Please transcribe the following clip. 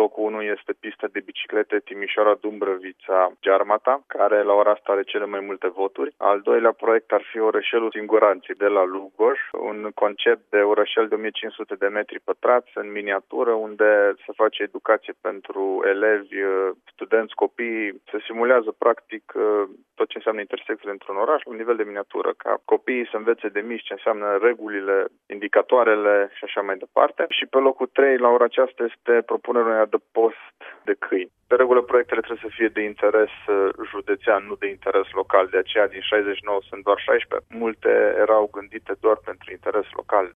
locul 1 este pista de biciclete Timișoara-Dumbrăvița-Gearmata, care la ora asta are cele mai multe voturi. Al doilea proiect ar fi orășelul Singuranții de la Lugoj, un concept de orășel de 1500 de metri pătrați în miniatură, unde se face educație pentru elevi, studenți, copii. Se simulează practic tot ce înseamnă intersecțiile într-un oraș la un nivel de miniatură, ca copiii să învețe de mici ce înseamnă regulile, indicatoarele și așa mai departe. Și pe locul 3, la ora aceasta, este propunerea unui adăpost de câini. De regulă, proiectele trebuie să fie de interes județean, nu de interes local. De aceea, din 69 sunt doar 16. Multe erau gândite doar pentru interes local.